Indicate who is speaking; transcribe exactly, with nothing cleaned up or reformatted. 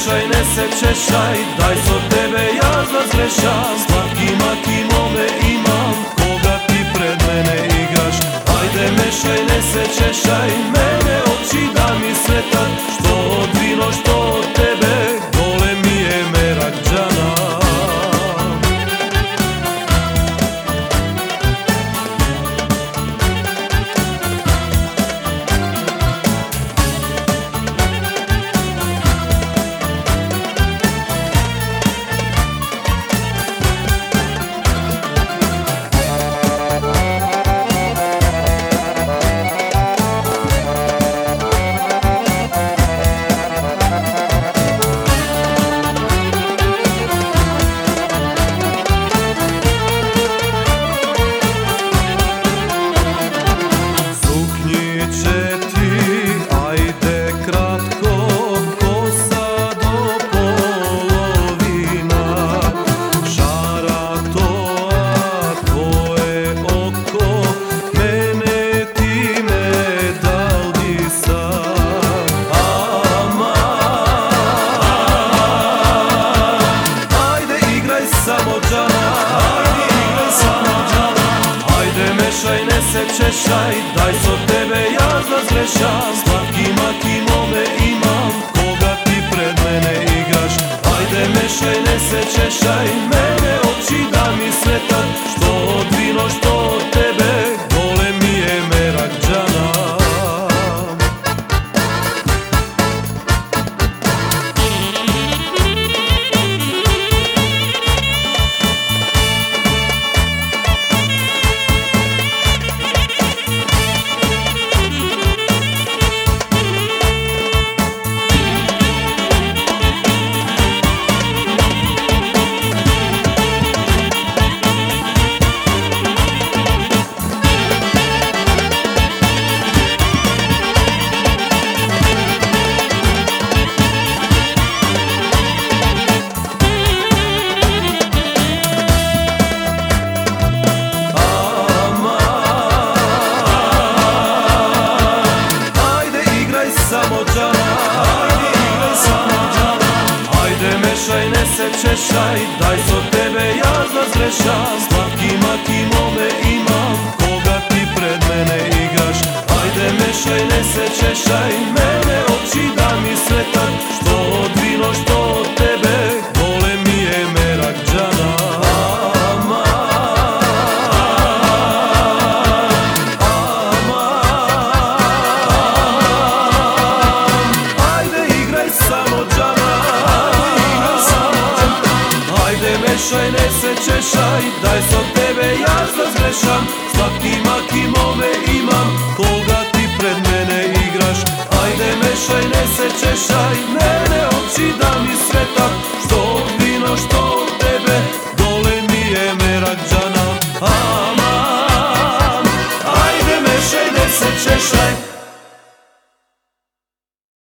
Speaker 1: mešaj, ne se češaj, daj so tebe ja zazgrešam. Slatki maki mome imam, koga ti pred mene igraš. Ajde mešaj, ne se češaj, mene oči da mi svetat. Što od vino, što od tebe, gole mi je merak džana. Ne se češaj, daj so tebe ja zazgrešam. Slatki maki mome imam, koga ti pred mene igraš. Ajde mešaj, ne se češaj, mene oči da mi svetat. Što od vino, što od tebe, gole mi je merak džana. Mešaj, ne se češaj, daj so tebe ja zazgrešam. Slatki maki mome imam, koga ti pred mene igraš. Ajde mešaj, ne se češaj, mene oči da mi svetat. Što od vino, što od tebe, gole mi je merak džana. Mešaj, ne se češaj, daj so tebe ja zazgrešam. Slatki maki mome imam, koga ti pred mene igraš. Ajde mešaj, ne se češaj, mene oči da mi svetat. Što od vino, što